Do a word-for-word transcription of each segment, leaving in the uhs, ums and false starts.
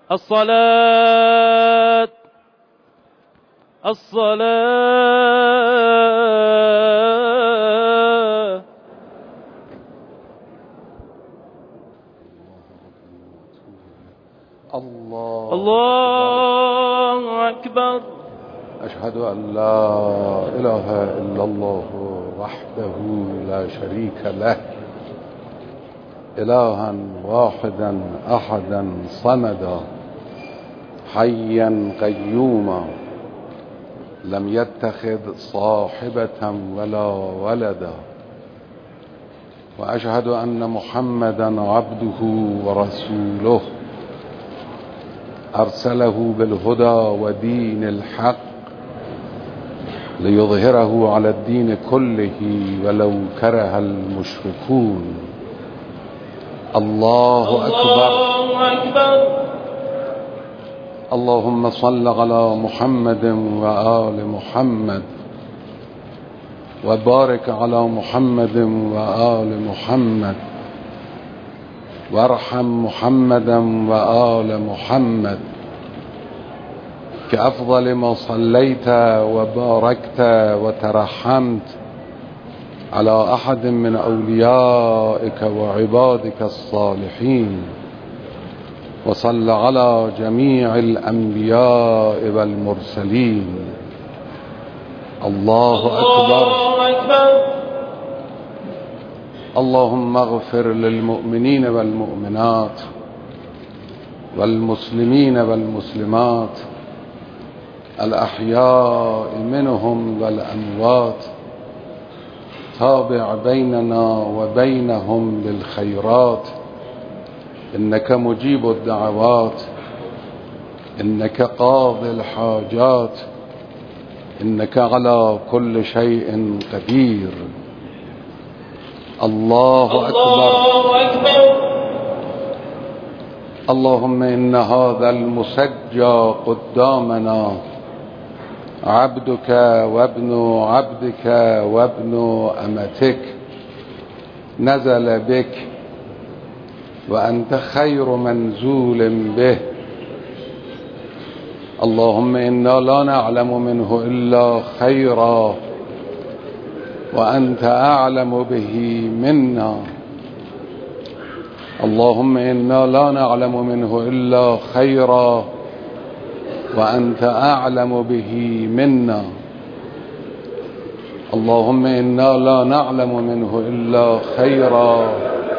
الصلاة الصلاة. الله الله أكبر. أشهد أن لا إله إلا الله وحده لا شريك له، إلها واحدا أحدا صمدا حيا قيوما لم يتخذ صاحبة ولا ولدا، وأشهد أن محمدا عبده ورسوله أرسله بالهدى ودين الحق ليظهره على الدين كله ولو كره المشركون. الله أكبر. الله أكبر. اللهم صل على محمد وآل محمد، وبارك على محمد وآل محمد، وارحم محمدا وآل محمد كأفضل ما صليت وباركت وترحمت على أحد من أوليائك وعبادك الصالحين، وصل على جميع الأنبياء والمرسلين. الله أكبر. اللهم اغفر للمؤمنين والمؤمنات والمسلمين والمسلمات الأحياء منهم والأموات، تابع بيننا وبينهم بالخيرات، إنك مجيب الدعوات، إنك قاضي الحاجات، إنك على كل شيء قدير. الله أكبر. اللهم إن هذا المسجى قدامنا عبدك وابن عبدك وابن أمتك، نزل بك وأنت خير منزول به. اللهم إنا لا نعلم منه إلا خيرا وأنت أعلم به منا. اللهم إنا لا نعلم منه إلا خيرا وأنت أعلم به منا. اللهم إنا لا نعلم منه إلا خيرا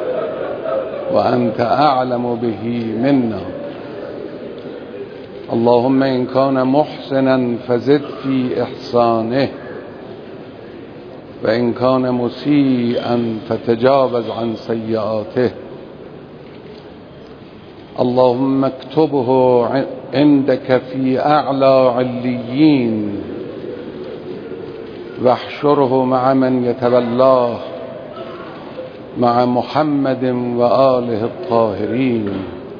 وأنت أعلم به منا. اللهم إن كان محسنا فزد في إحسانه، وإن كان مسيئا فتجاوز عن سيئاته. اللهم اكتبه عندك في أعلى عليين، واحشره مع من يتولاه مع محمد وآله الطاهرين.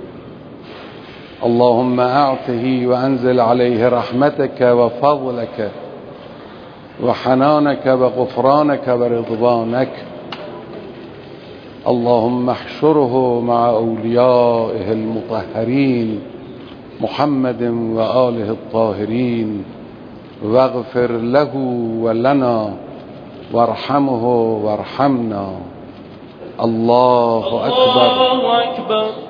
اللهم أعطه وأنزل عليه رحمتك وفضلك وحنانك وغفرانك ورضوانك. اللهم احشره مع أوليائه المطهرين محمد وآله الطاهرين، واغفر له ولنا وارحمه وارحمنا. الله أكبر. الله أكبر.